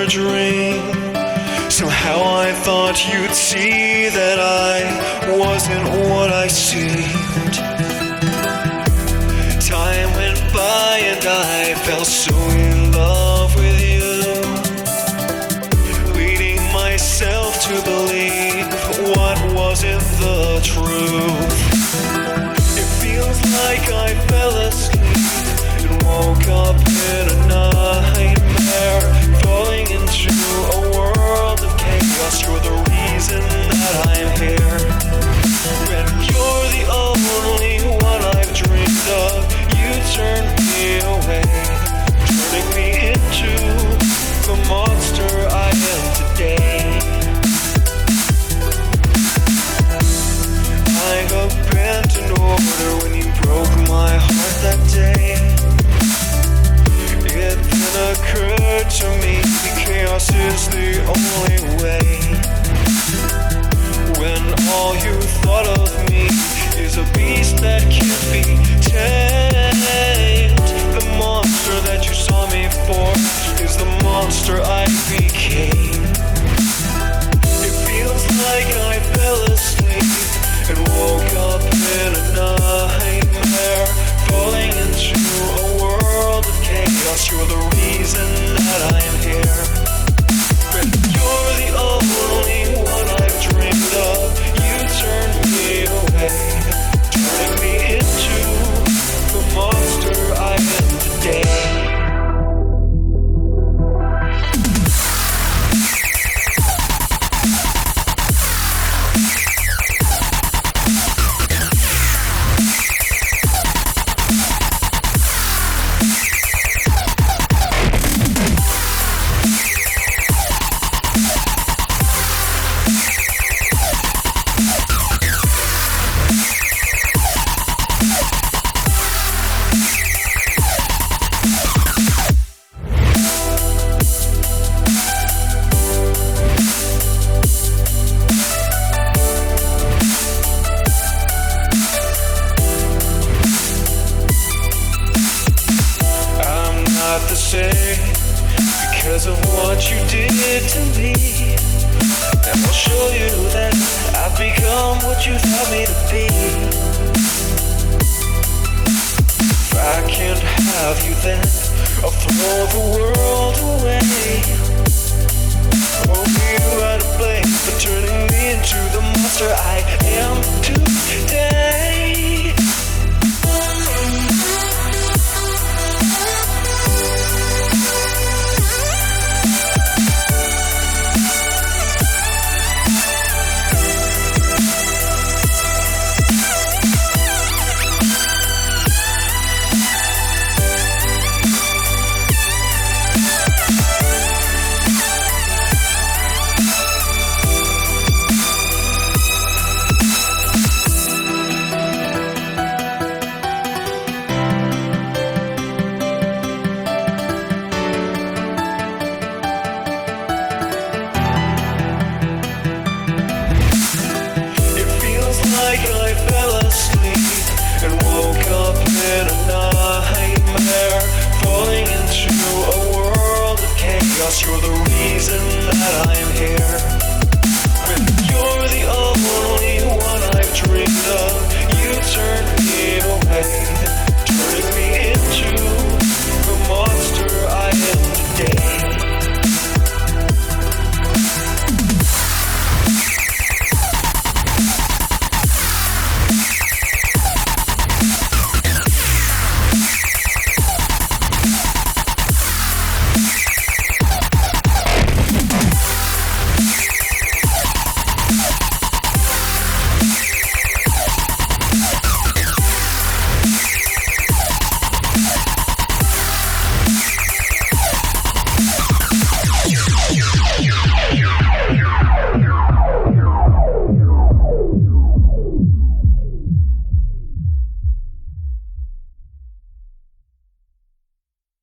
a dream. Somehow I thought you'd see that I wasn't what I seemed. Time went by and I fell so in love with you, leading myself to believe what wasn't the truth. It feels like I fell asleep and woke up in a nightmare, falling into a world of chaos. You're the reason that I'm here, and you're the only one I've dreamed of. You turned me away, turning me into the monster I am today. I abandoned order when you broke my heart that day. It then occurred to me chaos is the only way. When all you thought of me is a beast that can't be tamed, the monster that you saw me for is the monster I became. It feels like I fell asleep and woke up in a nightmare, falling into a world of chaos. You're the reason that I'm here, and you're the only one I've dreamed of. You turned me away, turning me into the monster I am today. Because of what you did to me, and I'll show you that I've become what you thought me to be. If I can't have you, then I'll throw the world away. Only you are to blame for turning me into the monster I am today. Like I fell asleep and woke up in a nightmare, falling into a world of chaos. You're the reason that I'm here, and you're the only one I've dreamed of. You turned me away, turning me into